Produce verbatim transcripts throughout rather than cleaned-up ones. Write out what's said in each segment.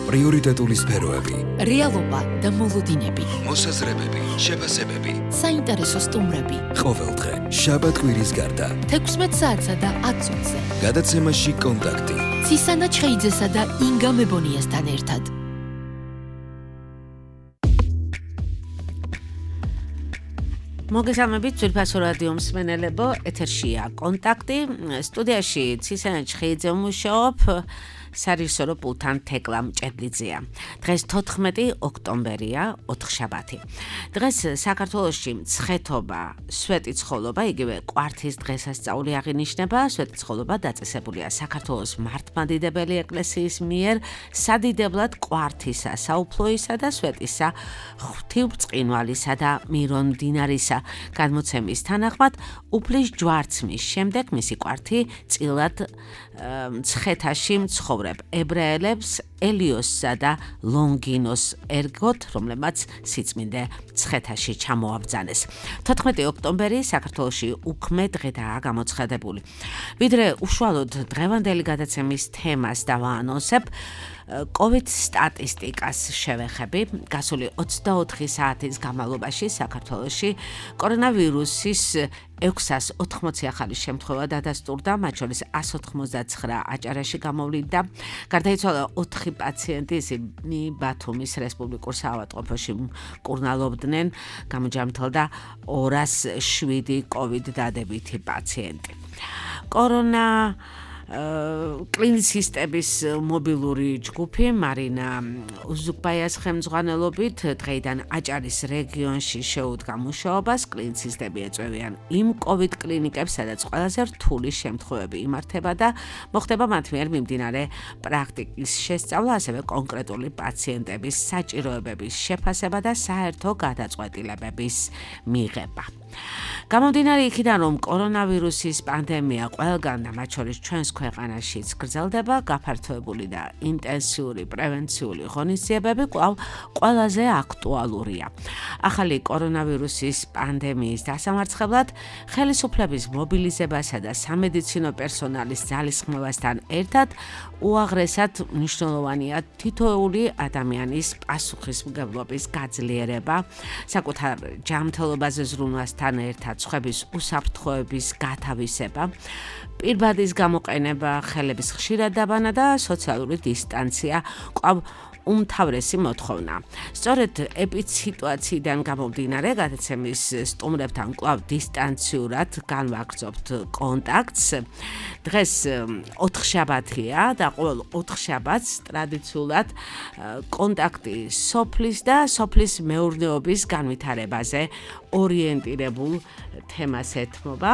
პრიორიტეტული სფეროები, რეალობა და მოლოდინები, მოსაზრებები, შეფასებები, საინტერესო სტუმრები. ყოველდღე, შაბათ-კვირის გარდა, თექვსმეტ საათსა და ათ წუთზე. გადაცემაში კონტაქტი. ცისანა ჩხეიძესა და ინგა მებონიასთან ერთად. მოგესალმებით ძვირფასო რადიო მსმენელებო, ეთერშია კონტაქტი, სტუდიაში ცისანა ჩხეიძე ვმუშაობ, სარეჟისორო პულტთან თეკლა მჭედლიძეა. დღეს თოთხმეტი ოქტომბერია, ოთხშაბათი. დღეს საქართველოში მცხეთობა, სვეტი ცხოველობა, იგივე კვართის დღესასწაული აღინიშნება. სვეტი ცხოველობა დაწესებულია საქართველოს მართლმადიდებელი ეკლესიის მიერ სადიდებლად კვართისა, საუფლოისა და სვეტისა, ღვთივბრწყინვალისა და მირონმდინარისა გადმოცემის თანახმად უფლის ჯვარცმის შემდეგ მისი კვართი წილად მცხეთაში მცხოვრებ ებრაელებს ელიოსსა და ლონგინოს ერგოთ, რომლებმაც სიწმინდე მცხეთაში ჩამოაბრძანეს. თოთხმეტი ოქტომბერი საქართველოში უქმე დღედაა გამოცხადებული. ვიდრე უშუალოდ დღევანდელი გადაცემის თემას დავაანონსებ, COVID სტატისტიკას შევეხები. გასული ოცდაოთხი საათის განმავლობაში საქართველოში კორონავირუსის ექვსას ოთხმოცი ახალი შემთხვევა დადასტურდა, მათ შორის ას ოთხმოცდაცხრა აჭარაში გამოვლინდა. გარდაიცვალა ოთხი პაციენტი, ისინი ბათუმის რესპუბლიკურ საავადმყოფოში მკურნალობდნენ, გამოჯამრთელდა ორას შვიდი COVID დადებითი პაციენტი. კორონა კლინიცისტების მობილური ჯგუფი მარინა უზუკბაიას ხელმძღვანელობით დღეიდან აჭარის რეგიონში შეუდგა მუშაობას. კლინიცისტები ეწევიან იმ COVID კლინიკებს, სადაც ყველაზე რთული შემთხვევები იმართება და მოხდება მათ მიერ მიმდინარე პრაქტიკის შესწავლა, ასევე კონკრეტული პაციენტების საჭიროებების შეფასება და საერთო გადაწყვეტილებების მიღება. გამომდინარე იქიდან, რომ კორონავირუსის პანდემია ყველგან და მათ შორის ჩვენს ქვეყანაშიც გრძელდება, გაფართოებული და ინტენსიური პრევენციული ღონისძიებები კვლავ ყველაზე აქტუალურია. ახალი კორონავირუსის პანდემიის დასამარცხებლად ხელისუფლების მობილიზებასა და სამედიცინო პერსონალის ძალისხმევასთან ერთად უაღრესად მნიშვნელოვანია თითოეული ადამიანის პასუხისმგებლობის გაძლიერება, საკუთარ ჯანმრთელობაზე ზრუნვასთან ერთად სხვების უსაფრთხოების გათავისება, პირბადის გამოყენება, ხელების ხშირად დაბანა და სოციალური დისტანცია კვლავ უმთავრესი მოთხოვნა. სწორედ ეპიდსიტუაციიდან გამომდინარე, გადაცემის სტუმრებთან კვლავ დისტანციურად განვაგრძობთ კონტაქტს. დღეს ოთხშაბათია და ყოველ ოთხშაბათს ტრადიციულად კონტაქტი სოფლის და სოფლის მეურნეობის განვითარებაზე ორიენტირებულ თემას ეთმობა.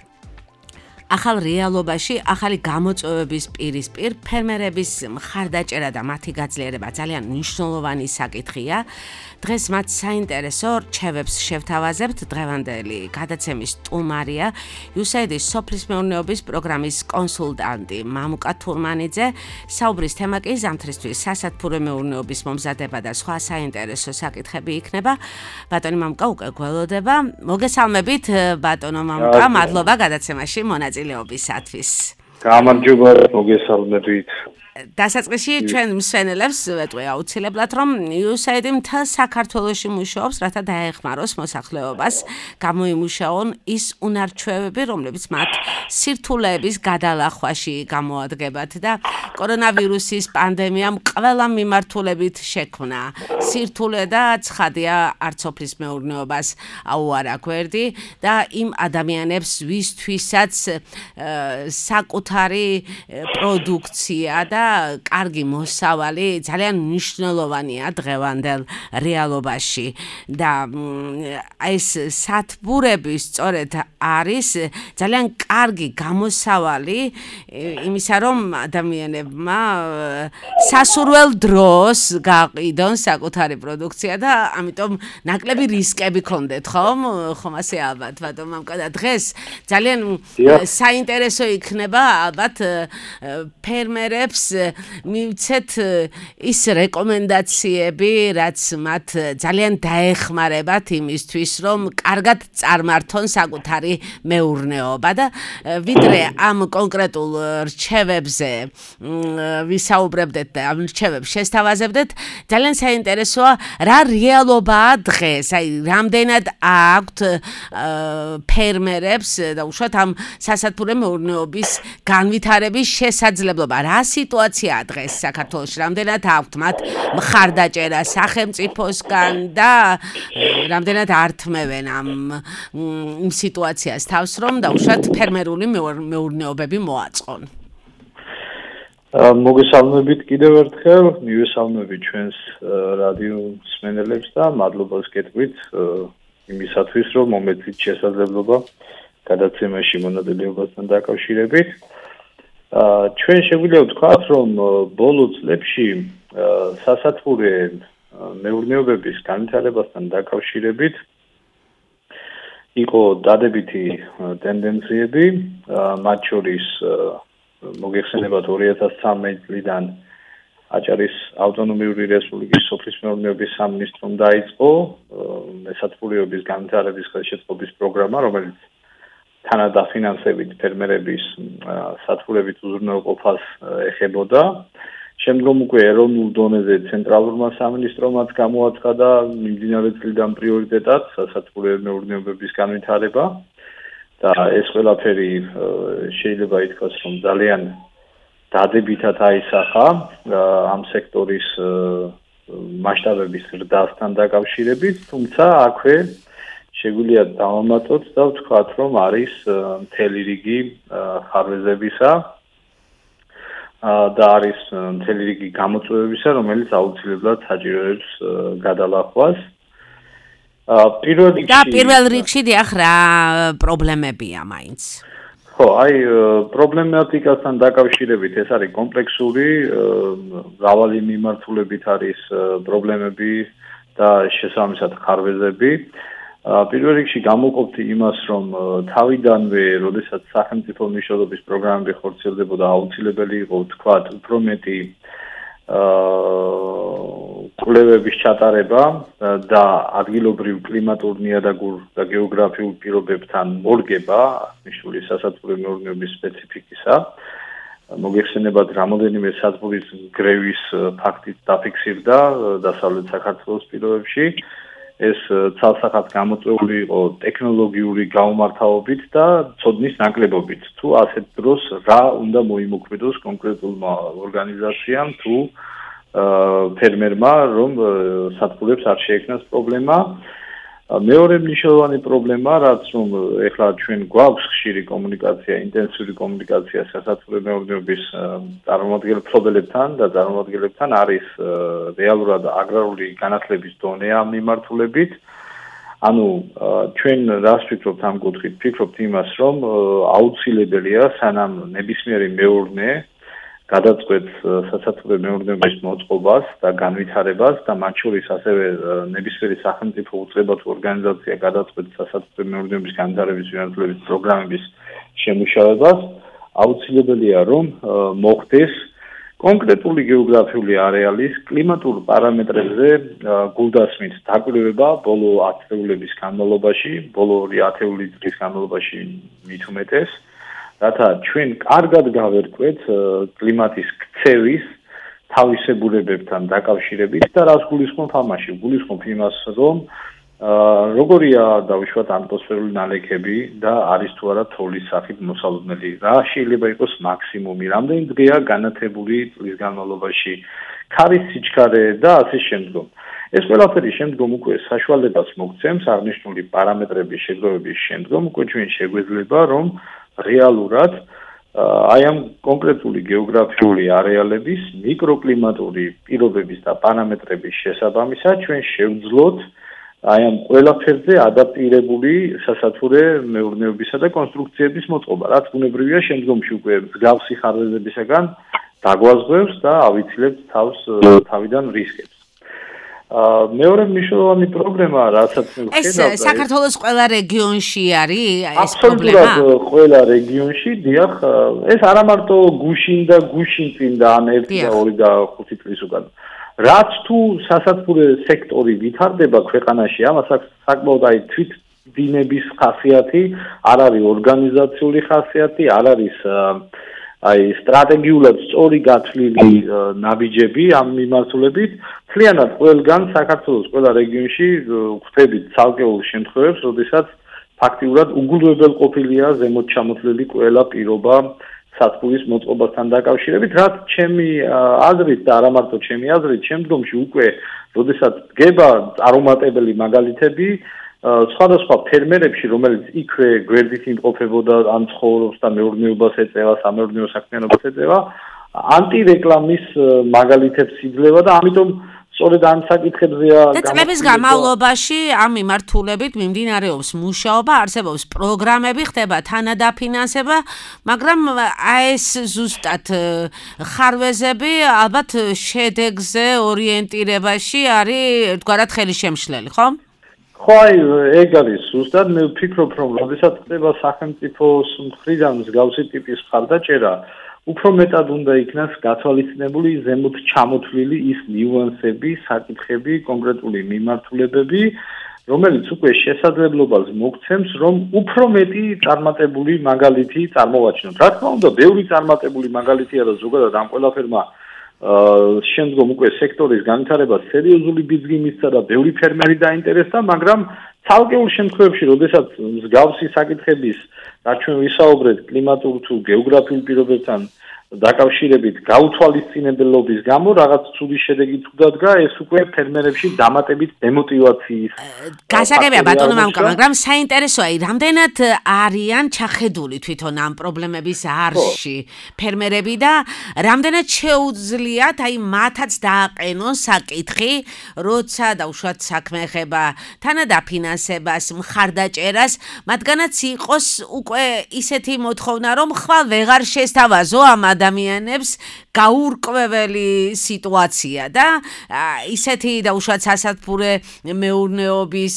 ახალ რეალობაში, ახალი გამოწვევების პირისპირ ფერმერების მხარდაჭერა და მათი გაძლიერება ძალიან მნიშვნელოვანი საკითხია. დღეს მათ საინტერესო რჩევებს შევთავაზებთ. დღევანდელი გადაცემის სტუმარია იუსაიდის სოფლის მეურნეობის პროგრამის კონსულტანტი მამუკა თურმანიძე. საუბრის თემა კი ზამთრისთვის სასათბურე მეურნეობის მომზადება და სხვა საინტერესო საკითხები იქნება. ბატონი მამუკა უკვე გველოდება. მოგესალმებით ბატონო მამუკა, მადლობა გადაცემაში მონაწილეობისათვის. გამარჯობა, მოგესალმებით. დასაწყისში ჩვენ მსვენელებს ვეტყვი აუცილებლად, რომ იუსაიდი მთელ საქართველოში მუშაობს, რათა დაეხმაროს მოსახლეობას, გამოიმუშაონ ის უნარჩვევები, რომლებიც მათ სირთულეების გადალახვაში გამოადგებათ და კორონავირუსის პანდემიამ ყველა მიმართულებით შექმნა სირთულე და ცხადია არც სოფლის მეურნეობას აუარა გვერდი და იმ ადამიანებს, ვისთვისაც საკუთარი პროდუქცია და კარგი მოსავალი ძალიან მნიშვნელოვანია დღევანდელ რეალობაში და ეს სათბურები სწორედ არის ძალიან კარგი გამოსავალი იმისა, რომ ადამიანებმა სასურველ დროს გაყიდონ საკუთარი პროდუქცია და ამიტომ ნაკლები რისკები ქონდეთ, ხომ? ხომ ასე ალბათ, ბატონო მამუკა, და დღეს ძალიან საინტერესო იქნება ალბათ ფერმერებს მივცეთ ის რეკომენდაციები, რაც მათ ძალიან დაეხმარებათ იმისთვის, რომ კარგად წარმართონ საკუთარი მეურნეობა და ვიდრე ამ კონკრეტულ რჩევებზე ვისაუბრებდეთ და ამ რჩევებს შესთავაზებდეთ, ძალიან საინტერესოა რა რეალობაა დღეს, აი რამდენად აქვთ ფერმერებს და უშუალოდ ამ სასათბურე მეურნეობის განვითარების შესაძლებლობა. რა სიტუაციაა დღეს საქართველოში? რამდენად აქვთ მათ მხარდაჭერა სახელმწიფოსგან და რამდენად ართმევენ ამ იმ სიტუაციას თავს, რომ დაუშვათ ფერმერული მეურნეობები მოაწყონ? მოგესალმებით კიდევ ერთხელ, მივესალმებით ჩვენს რადიო მსმენელებს და მადლობას გეტყვით იმისათვის, რომ მომეცით შესაძლებლობა გადაცემაში მონაწილეობასთან დაკავშირებით. ჩვენ შეგვიძლია ვთქვათ, რომ ბოლო წლებში სასათბურე მეურნეობების განვითარებასთან დაკავშირებით იყო დადებითი ტენდენციები, მათ შორის მოგეხსენებათ ორი ათას ცხრამეტი წლიდან აჭარის ავტონომიური რესპუბლიკის სოფლის მეურნეობის სამინისტრომ დაიწყო მესათბურეობის განვითარების ხელშეწყობის პროგრამა, რომელიც თანადაფინანსებით ფერმერების სათბურებით უზრუნველყოფას ეხებოდა. შემდგომ უკვე ეროვნულ დონეზე ცენტრალურმა სამინისტრომაც გამოაცხადა მიმდინარე წლიდან პრიორიტეტად სასათბურე მეურნეობების განვითარება და ეს ყველაფერი შეიძლება ითქვას, რომ ძალიან დადებითად აისახა ამ სექტორის მასშტაბების ზრდასთან დაკავშირებით, თუმცა აქვე შეგვიძლია დავამატოთ და ვთქვათ, რომ არის მთელი რიგი ხარვეზებისა და არის მთელი რიგი გამოწვევებისა, რომელიც აუცილებლად საჭიროებს გადალახვას. პირველ რიგში და პირველ რიგში დიახ რა პრობლემებია მაინც? ხო, აი პრობლემატიკასთან დაკავშირებით ეს არის კომპლექსური, მრავალი მიმართულებით არის პრობლემები და შესაბამისად ხარვეზები. პირველ რიგში გამოვყოფთ იმას, რომ თავიდანვე, როდესაც სახელმწიფო მნიშვნელობის პროგრამები ხორციელდებოდა, აუცილებელი იყო ვთქვათ, უფრო მეტი კვლევების ჩატარება და ადგილობრივ კლიმატურ ნიადაგურ და გეოგრაფიულ პირობებთან მორგება, მნიშვნელოვანი სასათბურე მეურნეობის სპეციფიკისა. მოგეხსენებათ, რამოდენიმე სათბურის გრევის ფაქტიც დაფიქსირდა დასავლეთ საქართველოს პირობებში. ეს ცალსახად გამოწვეული იყო ტექნოლოგიური გაუმართავობით და ცოდნის ნაკლებობით. თუ ასეთ დროს რა უნდა მოიმოქმედოს კონკრეტულმა ორგანიზაციამ თუ ფერმერმა, რომ სათბურებს არ შეექმნას პრობლემა. მეორე მნიშვნელოვანი პრობლემა, რაც რომ ეხლა ჩვენ გვაქვს ხშირი კომუნიკაცია, ინტენსიური კომუნიკაცია სასათბურე მეურნეობის წარმომადგენლებთან და წარმომადგენლებთან არის რეალურად აგრარული განათლების დონე ამ მიმართულებით. ანუ ჩვენ რას ვფიქრობთ ამ კუთხით? ვფიქრობთ იმას, რომ აუცილებელია სანამ ნებისმიერი მეურნე გადაწყვეტს სასათბურე მეურნეობის მოწყობას და განვითარებას და მათ შორის ასევე ნებისმიერი სახელმწიფო უწყება თუ ორგანიზაცია გადაწყვეტს სასათბურე მეურნეობის განვითარების მიმართულებით პროგრამების შემუშავებას, აუცილებელია რომ მოხდეს კონკრეტული გეოგრაფიული არეალის კლიმატურ პარამეტრებზე გულდასმით დაკვლევება ბოლო ათეულების განმავლობაში, ბოლო ორი ათეული წლის განმავლობაში მით უმეტეს. რათა ჩვენ კარგად გავერკვეთ კლიმატის ქცევის თავისებურებებთან დაკავშირებით და რას გულისხმობ ამაში? გულისხმობ იმას, რომ როგორია დაუშვათ ატმოსფერული ნალექები და არის თუ არა თოვლის სახით მოსალოდნელი. რა შეიძლება იყოს მაქსიმუმი, რამდენი დღეა განათებული წლის განმავლობაში, ქარის სიჩქარე და ასე შემდგომ. ეს ყველაფერი შემდგომ უკვე საშუალებას მოგცემს აღნიშნული პარამეტრების შეგროვების შემდგომ უკვე ჩვენ შეგვეძლება რომ რეალურად აი ამ კონკრეტული გეოგრაფიული არეალების მიკროკლიმატური პირობების და პარამეტრების შესაბამისად ჩვენ შევძლოთ აი ამ ყველაფერზე ადაპტირებული სასათბურე მეურნეობისა და კონსტრუქციების მოწყობა, რაც ბუნებრივია შემდგომში უკვე მსგავსი ხარვეზებისაგან დაგვაზღვევს და ავიცილებთ თავს თავიდან რისკებს. მეორე მნიშვნელოვანი პრობლემა, რასაც მე ვხედავ, ეს საქართველოს ყველა რეგიონში არის ეს პრობლემა? აბსოლუტურად ყველა რეგიონში, დიახ, ეს არა მარტო გუშინ და გუშინ წინ და ან ერთი და ორი და ხუთი წლის უკან. რაც თუ სასათბურე სექტორი ვითარდება ქვეყანაში, ამას აქვს საკმაოდ აი თვით დინების ხასიათი, არ არის ორგანიზაციული ხასიათი, არ არის აი სტრატეგიულად სწორი გათვლილი ნაბიჯები ამ მიმართულებით. მთლიანად ყველგან საქართველოს ყველა რეგიონში გვხვდებით ცალკეულ შემთხვევებს, როდესაც ფაქტიურად უგულვებელყოფილია ზემოთ ჩამოთვლილი ყველა პირობა სათბურის მოწყობასთან დაკავშირებით, რაც ჩემი აზრით და არა მარტო ჩემი აზრით, შემდგომში უკვე, როდესაც დგება წარუმატებელი მაგალითები სხვადასხვა ფერმერებში, რომელიც იქვე გვერდით იმყოფებოდა, ან ცხოვრობს და მეურნეობას ეწევა, სამეურნეო საქმიანობას ეწევა, ანტირეკლამის მაგალითებს იძლევა და ამიტომ სწორედ ამ საკითხებზეა და წლების განმავლობაში ამ მიმართულებით მიმდინარეობს მუშაობა, არსებობს პროგრამები, ხდება თანადაფინანსება, მაგრამ აი ეს ზუსტად ხარვეზები ალბათ შედეგზე ორიენტირებაში არის ერთგვარად ხელისშემშლელი, ხო? ხო, აი ეგ არის ზუსტად, მე ვფიქრობ, რომ როდესაც ხდება სახელმწიფოს მხრიდან მსგავსი ტიპის მხარდაჭერა, უფრო მეტად უნდა იქნას გათვალისწინებული ზემოთ ჩამოთვლილი ის ნიუანსები, საკითხები, კონკრეტული მიმართულებები, რომელიც უკვე შესაძლებლობას მოგცემს, რომ უფრო მეტი წარმატებული მაგალითი წარმოვაჩინოთ. რა თქმა უნდა, ბევრი წარმატებული მაგალითია და ზოგადად ამ ყველაფერმა შემდგომ უკვე სექტორის განვითარებას სერიოზული ბიძგი მისცა და ბევრი ფერმერი დაინტერესდა, მაგრამ ცალკეულ შემთხვევებში, როდესაც მსგავსი საკითხების, რაც ჩვენ ვისაუბრეთ, კლიმატურ თუ გეოგრაფიულ პირობებთან დაკავშირებით გაუთვალისწინებლობის გამო რაღაც ცუდი შედეგი თუ დადგა, ეს უკვე ფერმერებში დამატებით დემოტივაციის გასაგებია ბატონო მამუკა, მაგრამ საინტერესოა, რამდენად არიან ჩახედული თვითონ ამ პრობლემების არში ფერმერები და რამდენად შეუძლიათ აი მათაც დააყენონ საკითხი, როცა დაუშვათ საქმე ეხება თანადაფინანსებას, მხარდაჭერას, მათგანაც იყოს უკვე ისეთი მოთხოვნა, რომ ხვალ ვეღარ შესთავაზო ამ ადამიანებს გაურკვეველი სიტუაცია და ისეთი დაუშვათ სასათბურე მეურნეობის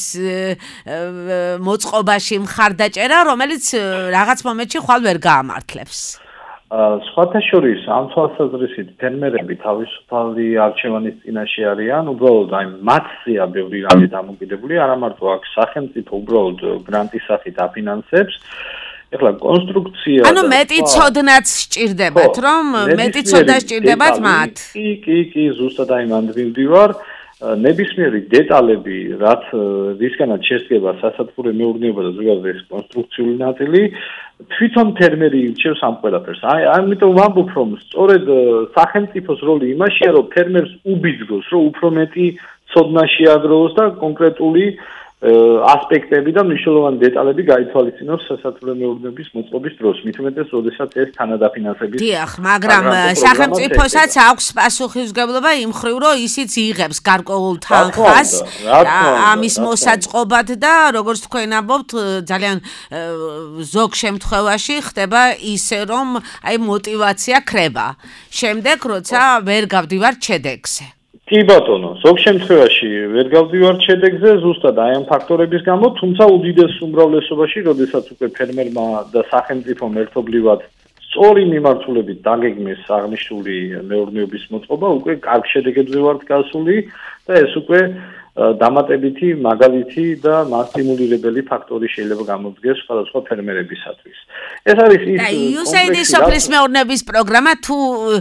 მოწყობაში მხარდაჭერა, რომელიც რაღაც მომენტში ხვალ ვერ გაამართლებს. სხვათა შორის ამ თვალსაზრისით ფერმერები თავისუფალი არჩევანის წინაშე არიან, უბრალოდ აი მათზეა ბევრი რამე დამოკიდებული, არა მარტო აქ სახელმწიფო უბრალოდ გრანტის სახით აფინანსებს. ეხლა კონსტრუქცია ანუ მეტი ცოდნაც სჭირდებათ, რომ მეტი ცოდნა სჭირდებათ მათ. კი, კი, კი, ზუსტად აი მანდ მივდივარ. ნებისმიერი დეტალები, რაც რისგანაც შედგება სასათბურე მეურნეობა და ზოგადად ეს კონსტრუქციული ნაწილი, თვითონ ფერმერი ირჩევს ამ ყველაფერს. აი, ამიტომ ვამბობ, რომ სწორედ სახელმწიფოს როლი იმაშია, რომ ფერმერს უბიძგოს, რომ უფრო მეტი ცოდნა შეაგროვოს და კონკრეტული ასპექტები და მნიშვნელოვანი დეტალები გაითვალისწინოს სასათბურე მეურნეობის მოწყობის დროს, მით უმეტეს, როდესაც ეს თანადაფინანსების. დიახ, მაგრამ სახელმწიფოსაც აქვს პასუხისმგებლობა იმ მხრივ, რომ ისიც იღებს გარკვეულ თანხას ამის მოსაწყობად და როგორც თქვენ ამბობთ, ძალიან ზოგ შემთხვევაში ხდება ისე, რომ აი мотиваცია ქრება. შემდეგ, როცა ვერ გავდივართ შედეგზე. კი ბატონო, ზოგ შემთხვევაში ვერ გავდივართ შედეგზე, ზუსტად აი ამ ფაქტორების გამო, თუმცა უდიდეს უმრავლესობაში, როდესაც უკვე ფერმერმა და სახელმწიფომ ერთობლივად სწორი მიმართულებით დაგეგმეს აღნიშნული მეურნეობის მოწყობა, უკვე კარგ შედეგებზე ვართ გასული და ეს უკვე დამატებითი მაგალითი და მასტიმულირებელი ფაქტორი შეიძლება გამოდგეს სხვადასხვა ფერმერებისათვის. ეს არის ის იუსაიდის სოფლის მეურნეობის პროგრამა თუ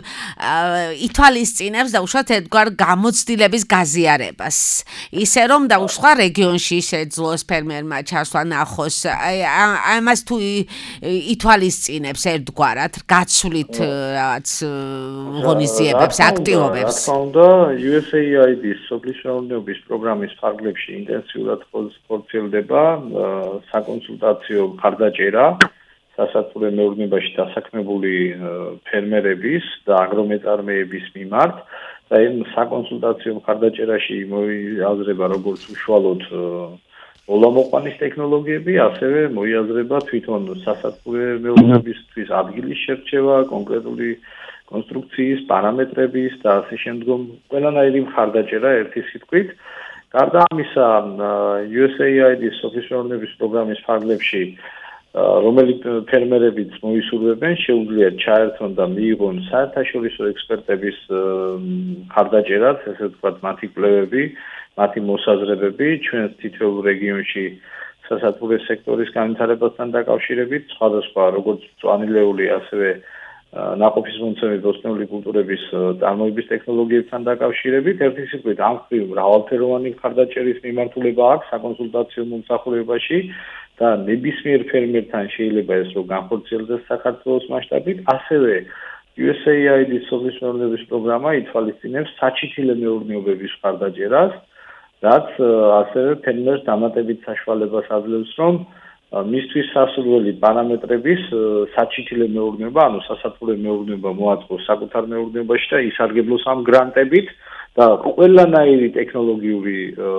ითვალისწინებს დაუშვათ ერთგვარ გამოცდილების გაზიარებას. ისე რომ დაუშვა რეგიონში შეძლოს ფერმერმა ჩასვლა ნახოს, ამას თუ ითვალისწინებს ერთგვარად გაცვლით რაღაც ღონისძიებებს, აქტივობებს. რა თქმა უნდა, იუსაიდის სოფლის მეურნეობის პროგრამის ფარგლებში ინტენსიურად ხორციელდება საკონსულტაციო მხარდაჭერა სასათბურე მეურნეობაში დასაქმებული ფერმერების და აგრომეწარმეების მიმართ და იმ საკონსულტაციო მხარდაჭერაში მოიაზრება როგორც უშუალოდ ოლამოყვანის ტექნოლოგიები, ასევე მოიაზრება თვითონ სასათბურე მეურნეობისთვის ადგილის შერჩევა, კონკრეტული კონსტრუქციის, პარამეტრების და ასე შემდგომ ყველანაირი მხარდაჭერა ერთი სიტყვით. გარდა ამისა, U S A I D-ის სოფლის მეურნეობის პროგრამის ფარგლებში, რომელიც ფერმერებიც მოისურვებენ, შეუძლიათ ჩაერთონ და მიიღონ საერთაშორისო ექსპერტების მხარდაჭერაც, ესე ვთქვათ, მათი კვლევები, მათი მოსაზრებები ჩვენს თითოეულ რეგიონში სასათბურე სექტორის განვითარებასთან დაკავშირებით, სხვადასხვა როგორც მწვანილეული, ასევე ნაყოფის მომცემი ბოსტნეული კულტურების წარმოების ტექნოლოგიებთან დაკავშირებით, ერთი სიტყვით, ამ მხრივ მრავალფეროვანი მხარდაჭერის მიმართულება აქვს საკონსულტაციო მომსახურებაში და ნებისმიერ ფერმერთან შეიძლება ეს რომ განხორციელდეს საქართველოს მასშტაბით, ასევე U S A I D-ის სოფლის მეურნეობის პროგრამა ითვალისწინებს საჩითილე მეურნეობების მხარდაჭერას, რაც ასევე ფერმერს დამატებით საშუალებას აძლევს, რომ მისთვის სასურველი პარამეტრების საჩითილე მეურნეობა, ანუ სასათბურე მეურნეობა მოაწყოს საკუთარ მეურნეობაში და ისარგებლოს ამ გრანტებით და ყველანაირი ტექნოლოგიური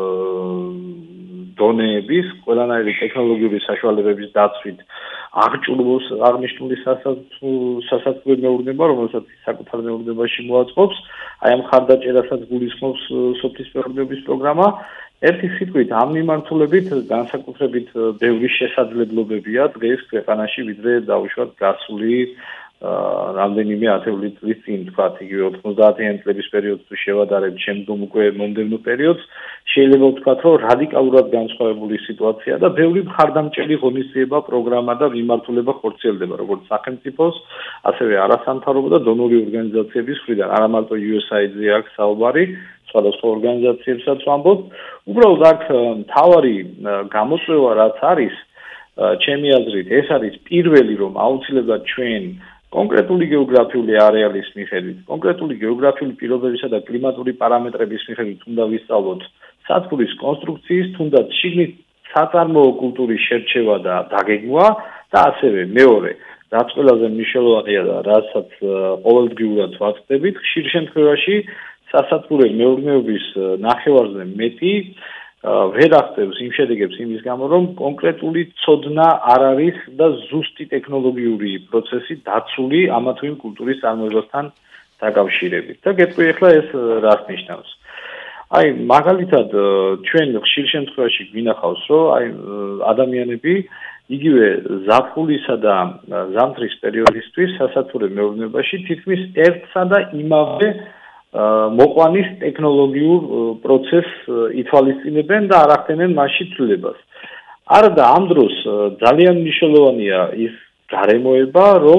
დონეების, ყველანაირი ტექნოლოგიური საშუალებების დაცვით აღჭურვოს აღნიშნული სასათბურე მეურნეობა, რომელსაც საკუთარ მეურნეობაში მოაწყობს, აი ამ მხარდაჭერასაც გულისხმობს სოფლის მეურნეობის პროგრამა. ერთი სიტყვით, ამ მიმართულებით განსაკუთრებით ბევრი შესაძლებლობებია დღეს ქვეყანაში, ვიდრე დაუშვათ გასული რამდენიმე ათეული წლის წინ, თქვათ, იგივე ოცდაათიანი წლების პერიოდს თუ შევადარებთ, შემდგომ უკვე მომდევნო პერიოდს, შეიძლება ვთქვათ, რომ რადიკალურად განსხვავებული სიტუაცია და ბევრი მხარდამჭერი ღონისძიება, პროგრამა და მიმართულება ხორციელდება, როგორც სახელმწიფოს, ასევე არასამთავრობო და დონორი ორგანიზაციების მხრიდან, არა მარტო U S A I D-ზე აქვს საუბარი, სხვადასხვა ორგანიზაციებსაც ვამბობ. უბრალოდ აქ მთავარი გამოწვევა რაც არის, ჩემი აზრით, ეს არის პირველი, რომ აუცილებლად ჩვენ კონკრეტული გეოგრაფიული არეალის მიხედვით, კონკრეტული გეოგრაფიული პირობებისა და კლიმატური პარამეტრების მიხედვით უნდა ვისწავლოთ სათბურის კონსტრუქციის, თუნდაც შიგნით საწარმოო კულტურის შერჩევა და დაგეგმვა და ასევე მეორე, რაც ყველაზე მნიშვნელოვანია და რასაც ყოველდღიურად ვაწყდებით, ხშირ შემთხვევაში სასათბურე მეურნეობის ნახევარზე მეტი ვერ აღწევს იმ შედეგებს იმის გამო, რომ კონკრეტული ცოდნა არ არის და ზუსტი ტექნოლოგიური პროცესი დაცული ამა თუ იმ კულტურის წარმოებასთან დაკავშირებით. და გეტყვი ახლა ეს რას ნიშნავს? აი, მაგალითად, ჩვენ ხშირ შემთხვევაში გვინახავს, რომ აი ადამიანები იგივე ზაფხულისა და ზამთრის პერიოდისთვის სასათბურე მეურნეობაში თითქმის ერთსა და იმავე მოყვანის ტექნოლოგიურ პროცესს ითვალისწინებენ და არ ახდენენ მასში ცვლილებას. არა და ამ დროს ძალიან მნიშვნელოვანია ის გარემოება, რომ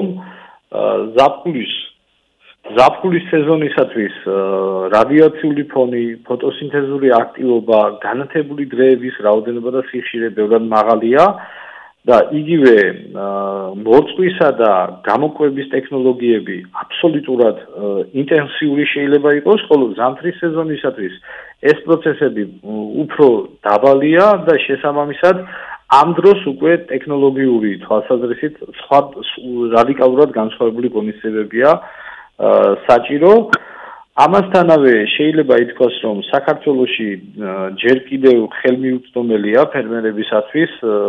ზაფხულის ზაფხულის სეზონისათვის რადიაციული ფონი, ფოტოსინთეზური აქტივობა, განათებული დღეების რაოდენობა და სიხშირე ბევრად მაღალია და იგივე მორწყვისა და გამოკვების ტექნოლოგიები აბსოლუტურად ინტენსიური შეიძლება იყოს, ხოლო ზამთრის სეზონისათვის ეს პროცესები უფრო დაბალია და შესაბამისად ამ დროს უკვე ტექნოლოგიური თვალსაზრისით სხვა რადიკალურად განსხვავებული ღონისძიებებია საჭირო. ამასთანავე შეიძლება ითქვას, რომ საქართველოში ჯერ კიდევ ხელმიუწვდომელია ფერმერებისათვის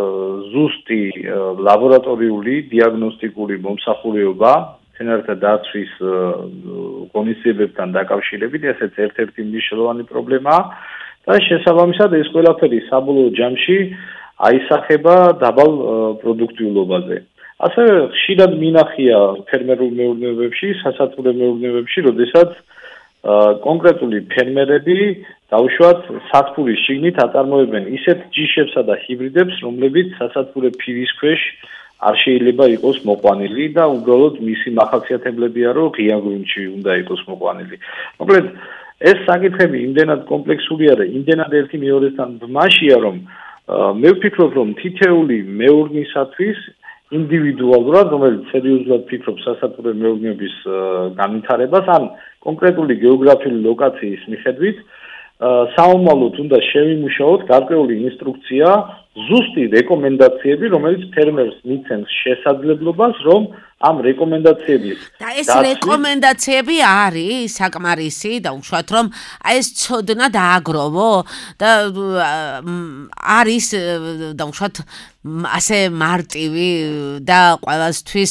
ზუსტი ლაბორატორიული დიაგნოსტიკური მომსახურება მცენარეთა დაცვის ღონისძიებებთან დაკავშირებით, ესეც ერთ-ერთი მნიშვნელოვანი პრობლემაა და შესაბამისად ეს ყველაფერი საბოლოო ჯამში აისახება დაბალ პროდუქტიულობაზე. ასევე ხშირად მინახია ფერმერულ მეურნეობებში, სასათბურე მეურნეობებში, როდესაც კონკრეტული ფერმერები დაუშვათ სათბურის შიგნით აწარმოებენ ისეთ ჯიშებსა და ჰიბრიდებს, რომლებიც სასათბურე ფირის ქვეშ არ შეიძლება იყოს მოყვანილი და უბრალოდ მისი მახასიათებლებია, რომ ღია გრუნტში უნდა იყოს მოყვანილი. მოკლედ, ეს საკითხები იმდენად კომპლექსურია და იმდენად ერთი მეორესთან ბმაშია, რომ მე ვფიქრობ, რომ თითეული მეურნისათვის ინდივიდუალურად, რომელიც სერიოზულად ფიქრობს სასათბურე მეურნეობის განვითარებას, ან კონკრეტული გეოგრაფიული ლოკაციის მიხედვით, საომალოდ უნდა შევიმუშაოთ გარკვეული ინსტრუქცია, ზუსტი რეკომენდაციები, რომელიც ფერმერს მიცემს შესაძლებლობას, რომ ამ რეკომენდაციების და ეს რეკომენდაციები არის საკმარისი და უშუალოდ რომ აი ეს ცოდნა დააგროვო და არის და უშუალოდ ასე მარტივი და ყველასთვის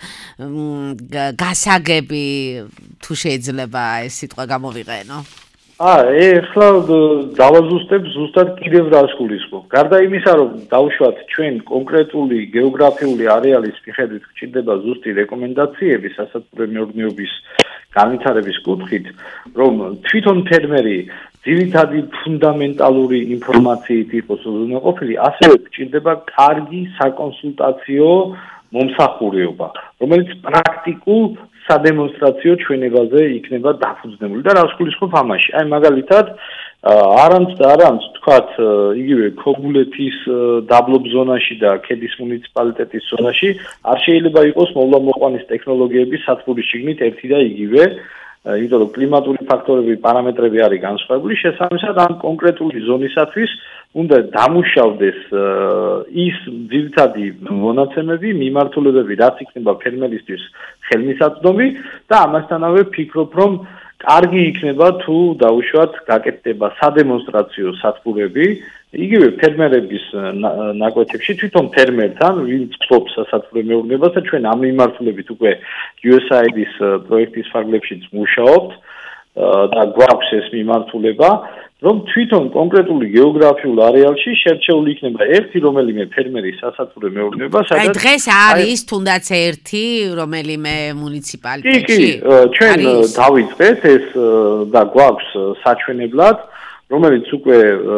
გასაგები თუ შეიძლება ეს სიტყვა გამოვიყენო. აა, ეხლა დავაზუსტებ ზუსტად კიდევ რას გულისხმობ. გარდა იმისა, რომ დავუშვათ ჩვენ კონკრეტული გეოგრაფიული არეალის მიხედვით გვჭირდება ზუსტი რეკომენდაციები სასათბურე მეურნეობის განვითარების კუთხით, რომ თვითონ ფერმერი ძირითადი ფუნდამენტალური ინფორმაციით იყოს უზრუნველყოფილი, ასევე გვჭირდება კარგი საკონსულტაციო მომსახურება, რომელიც პრაქტიკულ სადემონსტრაციო ჩვენებაზე იქნება დაფუძნებული და რას გულისხმობ ამაში. აი მაგალითად, არამც და არამც თქვათ, იგივე ქობულეთის დაბლობ ზონაში და ქედის მუნიციპალიტეტის ზონაში არ შეიძლება იყოს მოვლა-მოყვანის ტექნოლოგიების სათბურის შიგნით ერთი და იგივე, იმიტომ რომ კლიმატური ფაქტორები, პარამეტრები არის განსხვავებული, შესაბამისად ამ კონკრეტული ზონისათვის უნდა დამუშავდეს ის ძირითადი მონაცემები, მიმართულებები, რაც იქნება ფერმერისთვის ხელმისაწვდომი და ამასთანავე ფიქრობ, რომ კარგი იქნება თუ დაუშვათ გაკეთდება სადემონსტრაციო სათბურები, იგივე ფერმერების ნაკვეთებში, თვითონ ფერმერთან, ვინც ფლობს სასათბურე მეურნეობას და ჩვენ ამ მიმართულებით უკვე იუ ეს აი აი-ის პროექტის ფარგლებშიც მუშაობთ და გვაქვს ეს მიმართულება, რომ თვითონ კონკრეტული გეოგრაფიულ არეალში შერჩეული იქნება ერთი რომელიმე ფერმერი სასათბურე მეურნეობა, სადაც აი დღეს არის თუნდაც ერთი რომელიმე მუნიციპალიტეტში. კი, კი, ჩვენ დავიწყეთ ეს და გვაქვს საჩვენებლად, რომელიც უკვე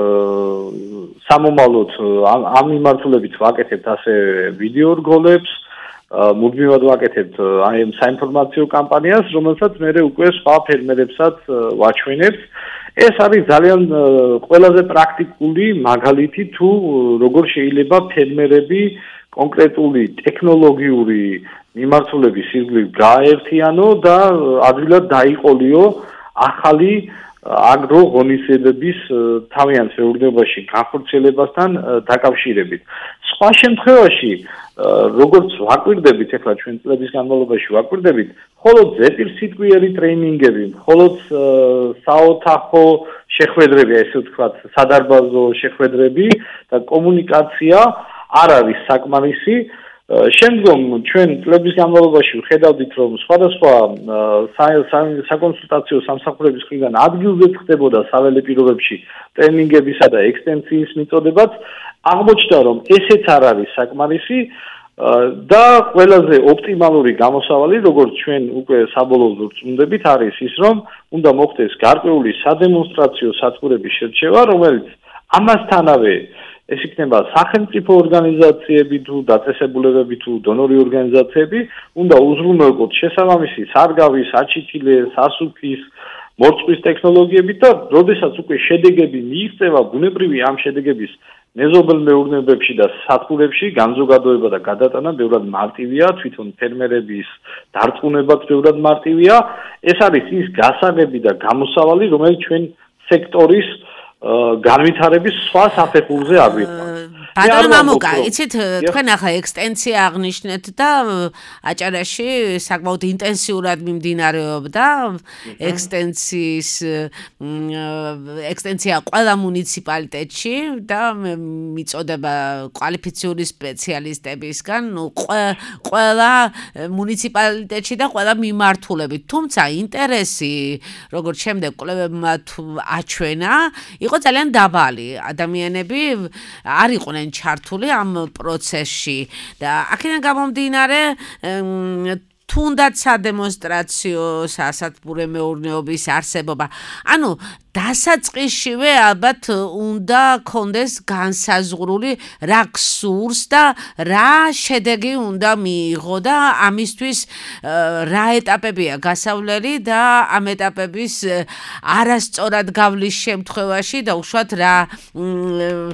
სამომავლოდ ამ მიმართულებით ვაკეთებთ ასე ვიდეო რგოლებს, მუდმივად ვაკეთებთ აი ამ საინფორმაციო კამპანიას, რომელსაც მე უკვე სხვა ფერმერებსაც ვაჩვენებთ. ეს არის ძალიან ყველაზე პრაქტიკული მაგალითი თუ როგორ შეიძლება ფერმერები კონკრეტული ტექნოლოგიური მიმართულების ირგვლივ გააერთიანო და ადვილად დაიყოლიო ახალი აგრო ღონისძიებების თავიანთ მეურნეობაში განხორციელებასთან დაკავშირებით. სხვა შემთხვევაში, როგორც ვაკვირდებით, ახლა ჩვენ წლების განმავლობაში ვაკვირდებით, მხოლოდ ზეპირსიტყვიერი ტრეინინგები, მხოლოდ საოთახო შეხვედრები, ესე ვთქვათ, სადარბაზო შეხვედრები და კომუნიკაცია არ არის საკმარისი. შემდგომ ჩვენ წლების განმავლობაში ვხედავდით, რომ სხვადასხვა საკონსულტაციო სამსახურების მხრიდან ადგილზეც ხდებოდა საველე პირობებში ტრენინგებისა და ექსტენსიის მიწოდებაც, აღმოჩნდა, რომ ესეც არ არის საკმარისი და ყველაზე ოპტიმალური გამოსავალი, როგორც ჩვენ უკვე საბოლოოდ ვწუნდებით, არის ის, რომ უნდა მოხდეს გარკვეული სადემონსტრაციო სათბურების შერჩევა, რომელიც ამასთანავე ეს იქნება სახელმწიფო ორგანიზაციები თუ დაწესებულებები თუ დონორი ორგანიზაციები, უნდა უზრუნველყოთ შესაბამისი სარგავის, აჩითილეს, ასუფის, მორწყვის ტექნოლოგიებით და როდესაც უკვე შედეგები მიიღწევა, ბუნებრივი ამ შედეგების მეზობელ მეურნეობებში და სათბურებში განზოგადოება და გადატანა ბევრად მარტივია, თვითონ ფერმერების დარწმუნებაც ბევრად მარტივია. ეს არის ის გასაღები და გამოსავალი, რომელიც ჩვენ სექტორის განვითარების სხვა საფეხურზე აგვიყვანს. ბატონო მამუკა, იცით, თქვენ ახლა ექსტენსია აღნიშნეთ და აჭარაში საკმაოდ ინტენსიურად მიმდინარეობდა ექსტენსიის ექსტენსია ყველა მუნიციპალიტეტში და მიწოდება კვალიფიციური სპეციალისტებისგან, ნუ ყველა მუნიციპალიტეტში და ყველა მიმართულებით. თუმცა ინტერესი, როგორც შემდეგ კვლევებმა აჩვენა, იყო ძალიან დაბალი. ადამიანები არ იყვნენ ჩართული ამ პროცესში და აქედან გამომდინარე თუნდაც სადემონსტრაციო სასათბურე მეურნეობის არსებობა. ანუ დასაწყისშივე ალბათ უნდა კონდეს განსაზღვრული რა გსურს და რა შედეგი უნდა მიიღო და ამისთვის რა ეტაპებია გასავლელი და ამ ეტაპების არასწორად გავლის შემთხვევაში და უშუალოდ რა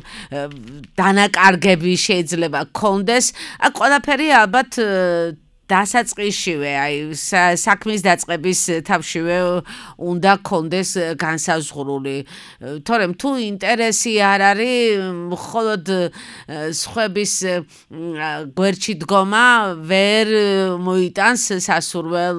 დანაკარგები შეიძლება კონდეს. აქ ყველაფერი ალბათ დასაწყისშივე, აი საქმის დაწყების თავშივე უნდა კონდეს განსაზღვრული. თორემ თუ ინტერესი არ არის, მხოლოდ სხვების გვერდში დგომა ვერ მოიტანს სასურველ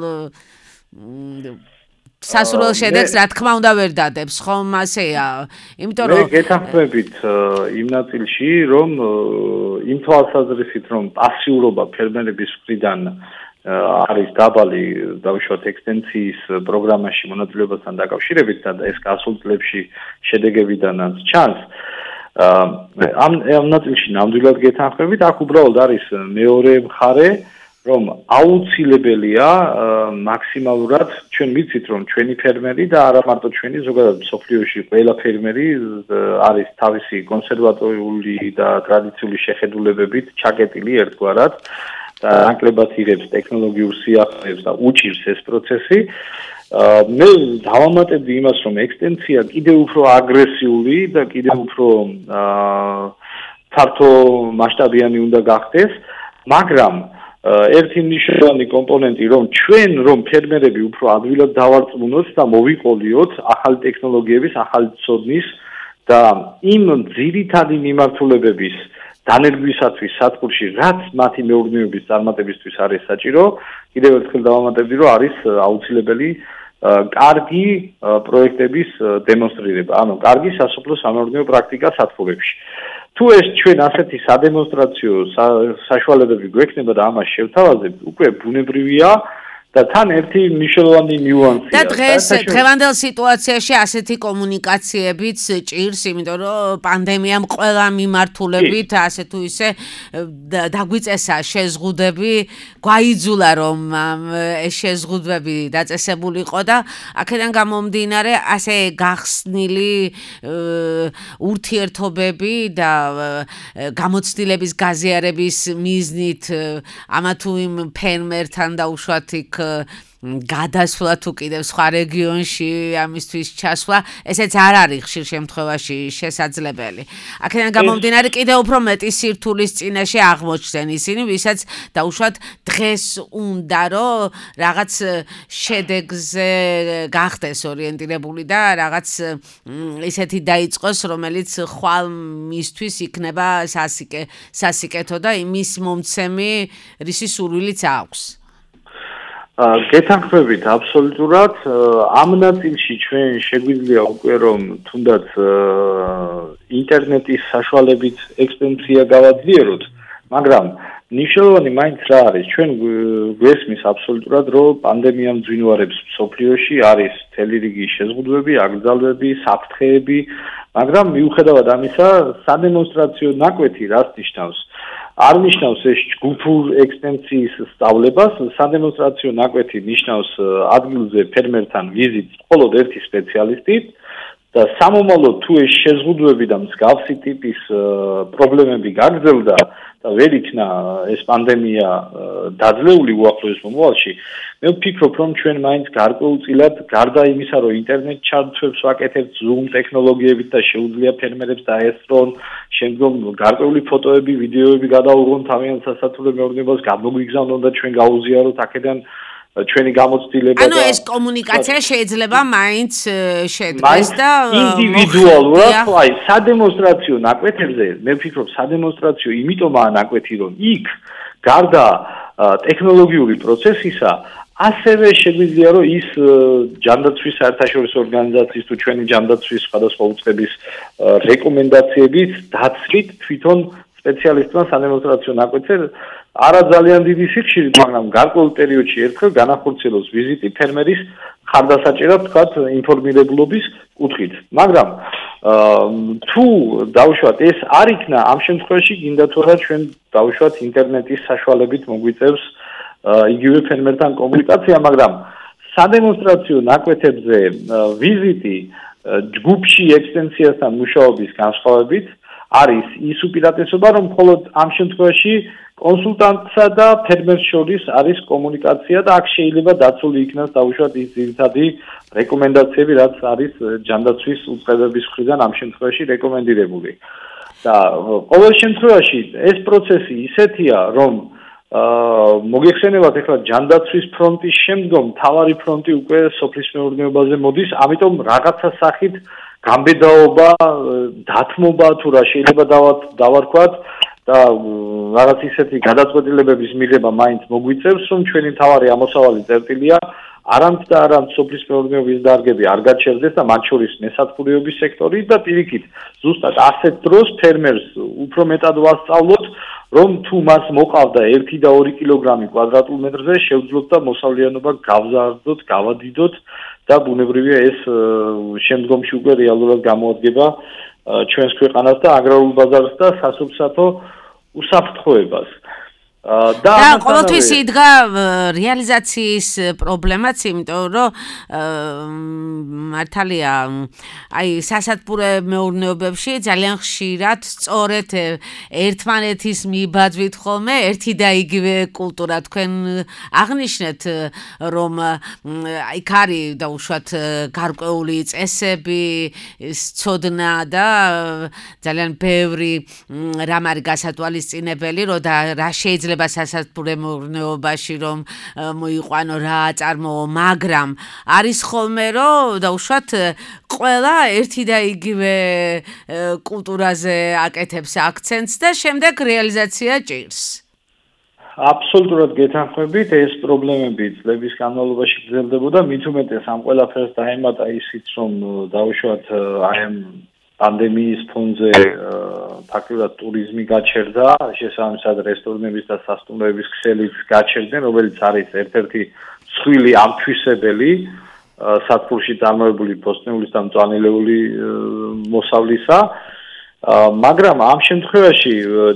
სასურველ შედეგს, რა თქმა უნდა, ვერ დადებს, ხომ ასეა. იმიტომ რომ მე გეთანხმებით იმ ნაწილში, რომ იმ თვალსაზრისით, რომ პასიურობა ფერმერების მხრიდან არის დაბალი, დავუშვათ ექსტენციის პროგრამაში მონაწილეობასთან დაკავშირებით და ეს გასულ წლებში შედეგებიდანაც ჩანს. ამ ამ ნაწილში ნამდვილად გეთანხმებით, აქ უბრალოდ არის მეორე მხარე, რომ აუცილებელია მაქსიმალურად ჩვენ ვიცით რომ ჩვენი ფერმერი და არა მარტო ჩვენი ზოგადად მსოფლიოში ყველა ფერმერი არის თავისი კონსერვატორული და ტრადიციული შეხედულებებით ჩაკეტილი ერთგვარად და ანკლებად იღებს ტექნოლოგიურ სიახლეებს და უჭირს ეს პროცესი. მე დავამატებდი იმას რომ ექსტენცია კიდევ უფრო აგრესიული და კიდევ უფრო ფართო მასშტაბიანი უნდა გახდეს, მაგრამ ერთი მნიშვნელოვანი კომპონენტი რომ ჩვენ რომ ფერმერები უფრო ადვილად დავარწმუნოთ და მოვიყოლიოთ ახალი ტექნოლოგიების, ახალი ცოდნის და იმ ძირითადი მიმართულებების დანერგვისათვის სადგურში, რაც მათი მეურნეობის წარმატებისთვის არის საჭირო, კიდევ ერთხელ დავამატებდი რომ არის აუცილებელი კარგი პროექტების დემონსტრირება, ანუ კარგი სასოფლო სამეურნეო პრაქტიკა სადგურებში. თუ ეს ჩვენ ასეთი სადემონსტრაციო საშუალებები გვექნება და ამას შევთავაზებთ, უკვე ბუნებრივია და თან ერთი მნიშვნელოვანი ნიუანსია. და დღეს დღევანდელ სიტუაციაში ასეთი კომუნიკაციებიც ჭირს, იმიტომ რომ პანდემიამ ყველა მიმართულებით ასე თუ ისე დაგვიწესა შეზღუდები, გვაიძულა რომ ეს შეზღუდები დაწესებულიყო და აქედან გამომდინარე ასე გახსნილი ურთიერთობები და გამოცდილების გაზიარების მიზნით ამა თუ იმ ფერმერთან დაუშვათ იქ გადასვლა თუ კიდევ სხვა რეგიონში ამისთვის ჩასვლა, ესეც არ არის ხშირ შემთხვევაში შესაძლებელი. აქედან გამომდინარე კიდევ უფრო მეტი სირთულის წინაშე აღმოჩნდნენ ისინი, ვისაც დაუშვათ დღეს უნდა რომ რაღაც შედეგზე გახდეს ორიენტირებული და რაღაც ისეთი დაიწყოს, რომელიც ხვალ მისთვის იქნება სასიკე, სასიკეთო და იმის მომცემი რისი სურვილიც აქვს. გეთანხმებით აბსოლუტურად. ამ ნაწილში ჩვენ შეგვიძლია უკვე რომ თუნდაც ინტერნეტის საშუალებით ექსტენცია გავაძლიეროთ, მაგრამ მნიშვნელოვანი მაინც რა არის, ჩვენ გვესმის აბსოლუტურად რომ პანდემიამ ძვინვარებს მსოფლიოში არის მთელი რიგი შეზღუდვები, აკრძალვები, საფრთხეები, მაგრამ მიუხედავად ამისა, სადემონსტრაციო ნაკვეთი რას ნიშნავს? არ ნიშნავს ეს ჯგუფურ ექსტენციის სწავლებას, სადემონსტრაციო ნაკვეთი ნიშნავს ადგილზე ფერმერთან ვიზიტს მხოლოდ ერთი სპეციალისტით და სამომავლოდ თუ ეს შეზღუდვები და მსგავსი ტიპის პრობლემები გაგრძელდა და ვერ იქნა ეს პანდემია დაძლეული უახლოეს მომავალში, მე ვფიქრობ, რომ ჩვენ მაინც გარკვეულწილად გარდა იმისა, რომ ინტერნეტ ჩართვებს ვაკეთებთ Zoom ტექნოლოგიებით და შეუძლია ფერმერებს დაესწრონ, შემდგომ გარკვეული ფოტოები, ვიდეოები გადაუღონ თავიანთ სასათულე მეურნეობას, გამოგვიგზავნონ და ჩვენ გავუზიაროთ აქედან ჩვენი გამოცდილება და ანუ ეს კომუნიკაცია შეიძლება მაინც შედგეს და ინდივიდუალურად, აი, სადემონსტრაციო ნაკვეთებზე, მე ვფიქრობ, სადემონსტრაციო იმიტომაა ნაკვეთი, რომ იქ გარდა ტექნოლოგიური პროცესისა ასევე შეგვიძლია რომ ის ჯანდაცვის საერთაშორისო ორგანიზაციის თუ ჩვენი ჯანდაცვის სხვადასხვა უწყების რეკომენდაციებით დაცვით თვითონ სპეციალისტმა სადემონსტრაციო ნაკვეთზე არა ძალიან დიდი სიხშირით, მაგრამ გარკვეულ პერიოდში ერთხელ განახორციელოს ვიზიტი ფერმერის ხარდასაჭერად, თქვათ, ინფორმირებულობის კუთხით. მაგრამ თუ დავუშვათ ეს არ იქნა, ამ შემთხვევაში გინდა თუ არა ჩვენ დავუშვათ ინტერნეტის საშუალებით მოგვიწევს იგივე ფერმერთან კომუნიკაცია, მაგრამ სადემონსტრაციო ნაკვეთებზე ვიზიტი ჯგუფში ექსტენციასთან მუშაობის განსხვავებით არის ის უპირატესობა, რომ მხოლოდ ამ შემთხვევაში კონსულტანტსა და ფერმერს შორის არის კომუნიკაცია და აქ შეიძლება დაცული იქნას დავუშვათ ის ძირითადი რეკომენდაციები, რაც არის ჯანდაცვის უწყებების მხრიდან ამ შემთხვევაში რეკომენდირებული. და ყოველ შემთხვევაში ეს პროცესი ისეთია, რომ აა მოგეხსენებათ ეხლა ჯანდაცვის ფრონტის შემდგომ თავარი ფრონტი უკვე სოფლის მეურნეობაზე მოდის, ამიტომ რაღაცა სახით გამბედაობა, დათმობა თუ რა შეიძლება დავარქვათ და რაღაც ისეთი გადაწყვეტილებების მიღება მაინც მოგვიწევს, რომ ჩვენი თავარი ამოსავალი წერტილია არამც და არამც სოფლის მეურნეობის დარგები არ გაჩერდეს და მათ შორის მესათბურეობის სექტორი და პირიქით ზუსტად ასეთ დროს ფერმერს უფრო მეტად ვასწავლოთ, რომ თუ მას მოყავდა ერთი და ორი კილოგრამი კვადრატულ მეტრზე შევძლოთ და მოსავლიანობა გავზარდოთ, გავადიდოთ და ბუნებრივია ეს შემდგომში უკვე რეალურად გამოადგება ჩვენს ქვეყანას და აგრარულ ბაზარს და სასოფლო უსაფრთხოებას. და ყოველთვის იდგა რეალიზაციის პრობლემაც, იმიტომ რომ მართალია აი სასათბურე მეურნეობებში ძალიან ხშირად სწორედ ერთმანეთის მიბაძვით ხოლმე ერთი და იგივე კულტურა თქვენ აღნიშნეთ, რომ აი ქარი და უშუალოდ გარკვეული წესები, ცოდნა და ძალიან ბევრი რამ არის გასათვალისწინებელი, რომ და რა შეიძლება სასათბურე მეურნეობაში რომ მოიყვანო რა აწარმოო, მაგრამ არის ხოლმე რომ დაუშვათ ყველა ერთი და იგივე კულტურაზე აკეთებს აქცენტს და შემდეგ რეალიზაცია ჭირს. აბსოლუტურად გეთანხმებით, ეს პრობლემები წლების განმავლობაში გრძელდებოდა, მით უმეტეს ამ ყველაფერს დაემატა ისიც, რომ დაუშვათ აი ამ პანდემიის ფონზე ფაქტობრივად ტურიზმი გაჩერდა, შესაბამისად რესტორნების და სასტუმროების ქსელიც გაჩერდნენ, რომელიც არის ერთ-ერთი მსხვილი ამთვისებელი სათბურში წარმოებული ბოსტნეულის და მწვანილეული მოსავლისა, მაგრამ ამ შემთხვევაში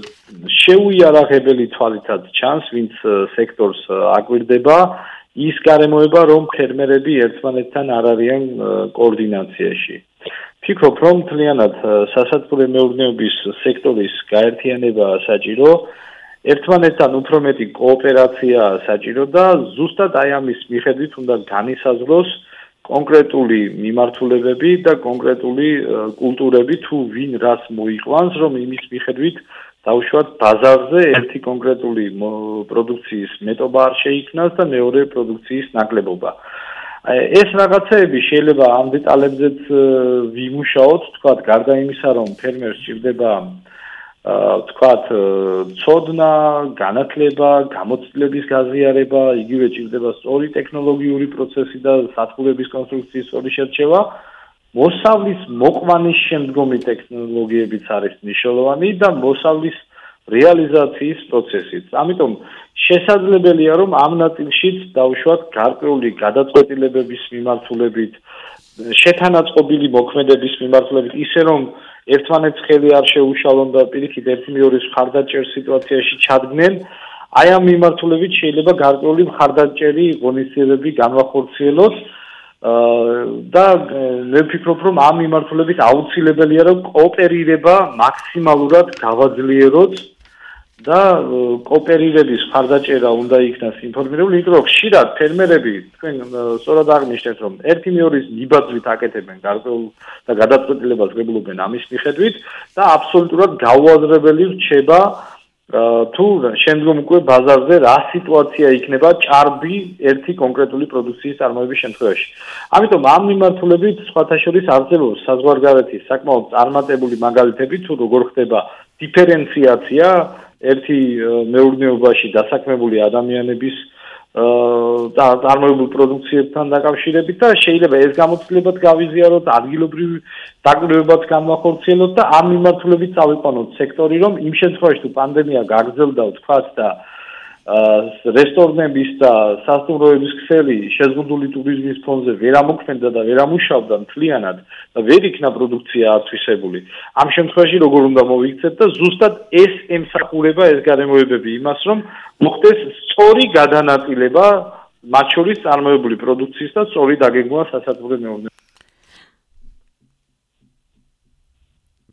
შეუიარაღებელი თვალითაც ჩანს, ვინც სექტორს აკვირდება, ის გარემოება, რომ ფერმერები ერთმანეთთან არ არიან კოორდინაციაში. Ფიქრობ, რომ მთლიანად სასათბურე მეურნეობის სექტორის გაერთიანება საჭირო, ერთმანეთთან უფრო მეტი კოოპერაცია საჭირო და ზუსტად აი ამის მიხედვით უნდა განისაზღვროს კონკრეტული მიმართულებები და კონკრეტული კულტურები თუ ვინ რას მოიყვანს, რომ იმის მიხედვით დაუშვათ ბაზარზე ერთი კონკრეტული პროდუქციის მეტობა არ შეიქმნას და მეორე პროდუქციის ნაკლებობა. ეს რაღაცეები შეიძლება ამ დეტალებზეც ვიმუშაოთ, თქვათ, გარდა იმისა, რომ ფერმერს სჭირდება თქვათ, ცოდნა, განათლება, გამოცდილების გაზიარება, იგივე სჭირდება სწორი ტექნოლოგიური პროცესი და სათბურების კონსტრუქციის სწორი შერჩევა. მოსავლის მოყვანის შემდგომი ტექნოლოგიებიც არის მნიშვნელოვანი და მოსავლის რეალიზაციის პროცესიც. ამიტომ შესაძლებელია, რომ ამ ნაწილშიც დავუშვათ გარკვეული გადაწყვეტილებების მიმართულებით, შეთანაწყობილი მოქმედების მიმართულებით, ისე რომ ერთმანეთს ხელი არ შეუშალონ და პირიქით ერთი მეორის მხარდაჭერ სიტუაციაში ჩადგნენ, აი ამ მიმართულებით შეიძლება გარკვეული მხარდაჭერი ღონისძიებები განვახორციელოთ და მე ვფიქრობ, რომ ამ მიმართულებით აუცილებელია, რომ კოოპერირება მაქსიმალურად გავაძლიეროთ და კოოპერირების მხარდაჭერა უნდა იქნას ინფორმირებული, იმიტომ რომ ხშირად ფერმერები თქვენ სწორად აღნიშნეთ, რომ ერთი მეორის მიბაძვით აკეთებენ გარკვეულ და გადაწყვეტილებას ღებულობენ ამის მიხედვით და აბსოლუტურად გაუაზრებელი რჩება თუ შემდგომ უკვე ბაზარზე რა სიტუაცია იქნება ჭარბი ერთი კონკრეტული პროდუქციის წარმოების შემთხვევაში. ამიტომ ამ მიმართულებით სხვათა შორის არსებობს საზღვარგარეთის საკმაოდ წარმატებული მაგალითები, თუ როგორ ხდება დიფერენციაცია ერთი მეურნეობაში დასაქმებული ადამიანების და წარმოებული პროდუქციებთან დაკავშირებით და შეიძლება ეს გამოცდილებად გავიზიაროთ, ადგილობრივ დაკვირვებაც განვახორციელოთ და ამ მიმართულებით წავიყვანოთ სექტორი, რომ იმ შემთხვევაში თუ პანდემია გაგრძელდა, ვთქვათ და რესტორნების და სასტუმროების ქსელი შეზღუდული ტურიზმის ფონზე ვერ ამოქმედდა და ვერ ამუშავდა მთლიანად და ვერ იქნა პროდუქცია ათვისებული. ამ შემთხვევაში როგორ უნდა მოვიქცეთ და ზუსტად ეს ემსახურება ეს გარემოებები იმას, რომ მოხდეს სწორი გადანაწილება მათ შორის წარმოებული პროდუქციის და სწორი დაგეგმვა სასათბურე მეურნეობის.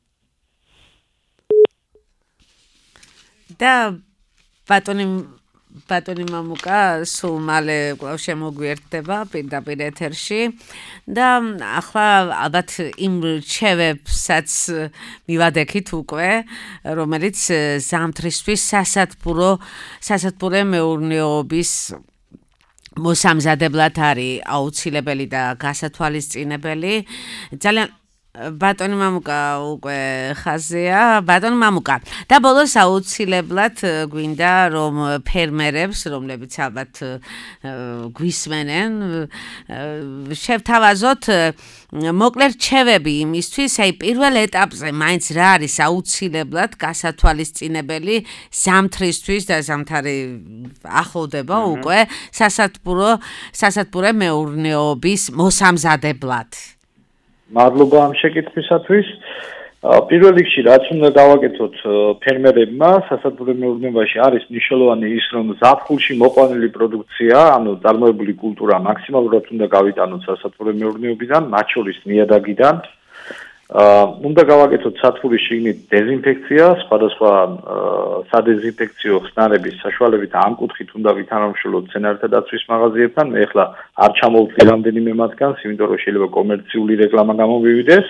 და ბატონი ბატონი მამუკა, სულ მალე კვლავ შემოგვიერთდება პირდაპირ ეთერში და ახლა ალბათ იმ რჩევებსაც მივადექით უკვე, რომელიც ზამთრისთვის სასათბურო სასათბურე მეურნეობის მოსამზადებლად არის აუცილებელი და გასათვალისწინებელი. ძალიან ბატონი მამუკა უკვე ხაზია, ბატონი მამუკა. და ბოლოს აუცილებლად გვინდა რომ ფერმერებს, რომლებიც ალბათ გვისმენენ, შევთავაზოთ მოკლე რჩევები იმისთვის, აი პირველ ეტაპზე მაინც რა არის აუცილებლად გასათვალისწინებელი ზამთრისთვის და ზამთარი ახლოვდება უკვე სასათბურო სასათბურე მეურნეობის მოსამზადებლად. მადლობა ამ შეკითხვისათვის. პირველ რიგში რაც უნდა გავაკეთოთ ფერმერებმა სასათბურე მეურნეობაში არის მნიშვნელოვანი ის რომ ზაფხულში მოყვანილი პროდუქცია, ანუ წარმოებული კულტურა მაქსიმალურად უნდა გავიტანოთ სასათბურე მეურნეობიდან, მათ შორის ნიადაგიდან. უნდა გავაკეთოთ სათბურის შიგნით დეზინფექცია, სხვადასხვა სადეზინფექციო ხსნარების საშუალებით ამ კუთხით უნდა ვითანამშრომლოთ მცენარეთა დაცვის მაღაზიებთან. მე ახლა არ ჩამოვთვლი რამდენიმე მათგანს, იმიტომ რომ შეიძლება კომერციული რეკლამა გამომივიდეს.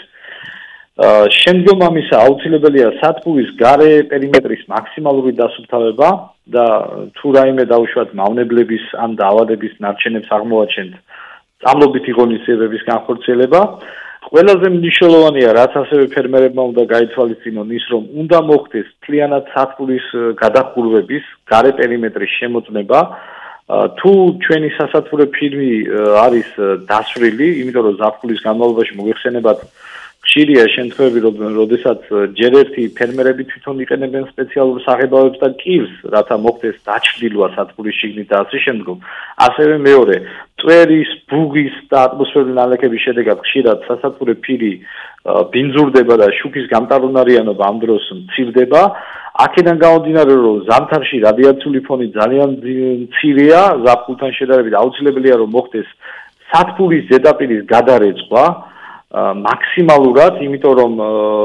შემდგომ ამისა აუცილებელია სათბურის გარე პერიმეტრის მაქსიმალური დასუფთავება და თუ რაიმე დაუშვათ მავნებლების ან დაავადების ნარჩენებს აღმოვაჩენთ, წამლობითი ღონისძიებების განხორციელება. ყველაზე მნიშვნელოვანია, რაც ასევე ფერმერებმა უნდა გაითვალისწინონ ის, რომ უნდა მოხდეს მთლიანად სათბურის გადახურვების გარე პერიმეტრის შემოწმება. თუ ჩვენი სასათბურე ფირმი არის დასვრილი, იმიტომ რომ ზაფხულის განმავლობაში მოიხსენებათ ხშირია შემთხვევები, როდესაც ჯერ ერთი ფერმერები თვითონ იყენებენ სპეციალურ საღებავებს და კირს, რათა მოხდეს დაჩრდილვა სათბურის შიგნით და ასე შემდგომ. ასევე მეორე, წვერის, ბუღის და ატმოსფერული ნალექების შედეგად ხშირად სასათბურე ფირი ბინძურდება და შუქის გამტარუნარიანობა ამ დროს მცირდება. აქედან გამომდინარე, რომ ზამთარში რადიაციული ფონი ძალიან მცირეა, ზაფხულთან შედარებით აუცილებელია რომ მოხდეს სათბურის ზედაპირის გადარეწვა მაქსიმალურად, იმიტომ რომ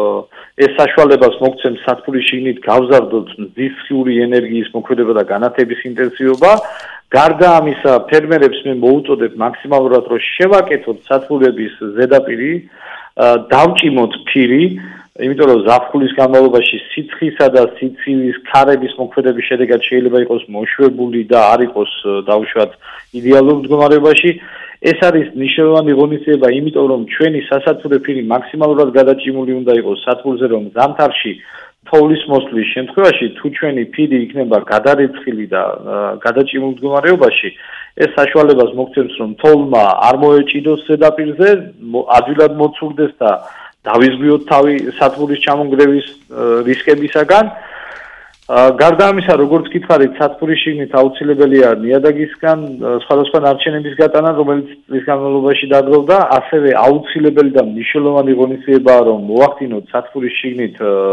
ეს საშუალებას მოგცემს სათბურის შიგნით გავზარდოთ მზის სხიური ენერგიის მოქმედება და განათების ინტენსივობა. გარდა ამისა, ფერმერებს მე მოუწოდებ მაქსიმალურად რომ შევაკეთოთ სათბურების ზედაპირი, დავჭიმოთ ფირი, იმიტომ რომ ზაფხულის განმავლობაში სიცხისა და სიცივის ქარების მოქმედების შედეგად შეიძლება იყოს მოშვებული და არ იყოს დაუშვათ იდეალურ მდგომარეობაში. ეს არის მნიშვნელოვანი ღონისძიება, იმიტომ რომ ჩვენი სასათბურე ფირი მაქსიმალურად გადაჭიმული უნდა იყოს სათბურზე, რომ ზამთარში თოვლის მოსვლის შემთხვევაში თუ ჩვენი ფირი იქნება გადარეცხილი და გადაჭიმულ მდგომარეობაში, ეს საშუალებას მოგცემს, რომ თოვლმა არ მოეჭიდოს ზედაპირზე, ადვილად მოცურდეს და დავიზღვიოთ თავი სათბურის ჩამონგრევის რისკებისაგან. გარდა ამისა, როგორც გითხარით, სათბურის შიგნით აუცილებელია ნიადაგისგან სხვადასხვა ნარჩენების გატანა, რომელიც წლის განმავლობაში დაგროვდა, ასევე აუცილებელი და მნიშვნელოვანი ღონისძიებაა, რომ მოახდინოთ სათბურის შიგნით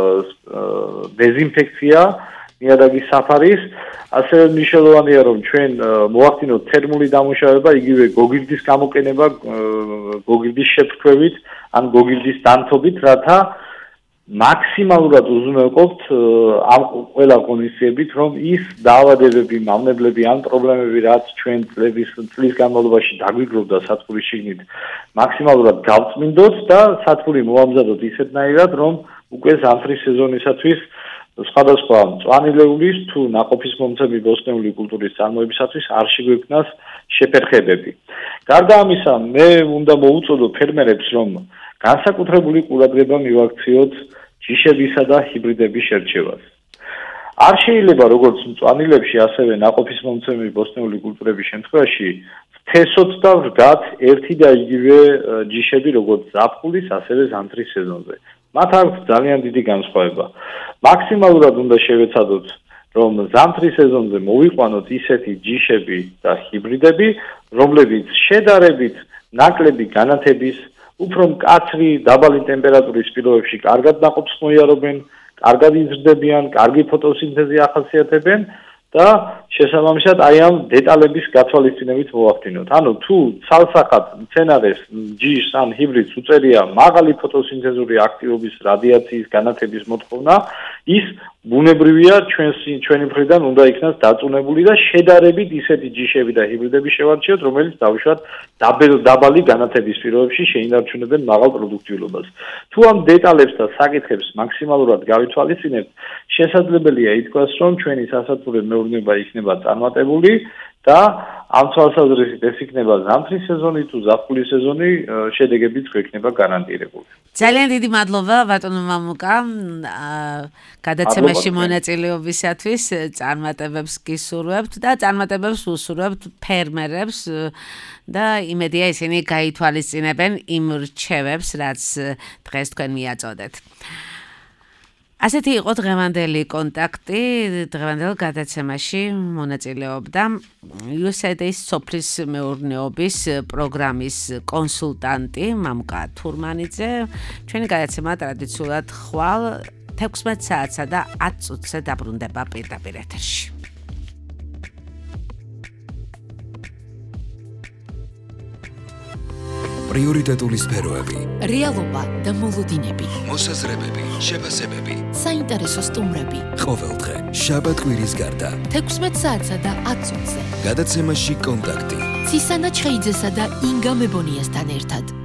დეზინფექცია ნიადაგის საფარის, ასევე მნიშვნელოვანია, რომ ჩვენ მოახდინოთ თერმული დამუშავება, იგივე გოგირდის გამოყენება, გოგირდის შეფრქვევით ან გოგირდის დანთობით, რათა მაქსიმალურად უზრუნველყოფთ ამ ყველა ღონისძიებით, რომ ის დაავადებები, მავნებლები ან პრობლემები, რაც ჩვენ წლების წლის განმავლობაში დაგვიგროვდა სათბურის შიგნით, მაქსიმალურად გავწმინდოთ და სათბური მოამზადოთ ისეთნაირად, რომ უკვე ზამთრის სეზონისათვის სხვადასხვა მწვანილეულის თუ ნაყოფის მომცემი ბოსტნეული კულტურის წარმოებისათვის არ შეგვექმნას შეფერხებები. გარდა ამისა, მე უნდა მოუწოდო ფერმერებს, რომ განსაკუთრებული ყურადღება მივაქციოთ ჯიშებისა და ჰიბრიდების შერჩევას. არ შეიძლება როგორც მწვანილებში, ასევე ნაყოფის მომცემი ბოსტნეული კულტურების შემთხვევაში თესოთ და ვდგათ ერთი და იგივე ჯიშები, როგორც ზაფხულის, ასევე ზამთრის სეზონზე. მათ აქვს ძალიან დიდი განსხვავება. მაქსიმალურად უნდა შევეცადოთ, რომ ზამთრის სეზონზე მოვიყვანოთ ისეთი ჯიშები და ჰიბრიდები, რომლებიც შედარებით ნაკლები განათების, უფრო მკაცრი დაბალი ტემპერატურის პირობებში კარგად ნაყოფს მოიარობენ, კარგად იზრდებიან, კარგი ფოტოსინთეზი ახასიათებენ და შესაბამისად აი ამ დეტალების გათვალისწინებით მოვახდინოთ. ანუ თუ ცალსახად მცენარეს ჯიშს ან ჰიბრიდს უწერია მაღალი ფოტოსინთეზური აქტივობის რადიაციის განათების მოთხოვნა, ის ბუნებრივია ჩვენს ჩვენი მხრიდან უნდა იქნას დაწუნებული და შედარებით ისეთი ჯიშები და ჰიბრიდები შევარჩიოთ, რომელიც დაუშვათ დაბალი განათების პირობებში შეინარჩუნებენ მაღალ პროდუქტიულობას. თუ ამ დეტალებს და საკითხებს მაქსიმალურად გავითვალისწინებთ, შესაძლებელია ითქვას, რომ ჩვენი სასათბურე მეურნეობა იქნება წარმატებული და ამ თვალსაზრისით ეს იქნება ზამთრის სეზონი თუ ზაფხულის სეზონი, შედეგებიც გვექნება გარანტირებული. ძალიან დიდი მადლობა ბატონო მამუკა გადაცემაში მონაწილეობისათვის. წარმატებებს გისურვებთ და წარმატებებს უსურვებთ ფერმერებს და იმედია ისინი გაითვალისწინებენ იმ რჩევებს, რაც დღეს თქვენ მიაწოდეთ. ასეთი იყო დღევანდელი კონტაქტი. დღევანდელ გადაცემაში მონაწილეობდა იუ ეს έი დი-ის სოფლის მეურნეობის პროგრამის კონსულტანტი მამუკა თურმანიძე. ჩვენი გადაცემა ტრადიციულად ხვალ თექვსმეტ საათსა და ათ წუთზე დაბრუნდება პირდაპირ ეთერში. პრიორიტეტული სფეროები, რეალობა და მოლოდინები, მოსაზრებები, შეფასებები, საინტერესო სტუმრები. ყოველდღე შაბათ-კვირის გარდა თექვსმეტ საათსა და ათ წუთზე. გადაცემაში კონტაქტი. ცისანა ჩხეიძესა და ინგა მებონიასთან ერთად.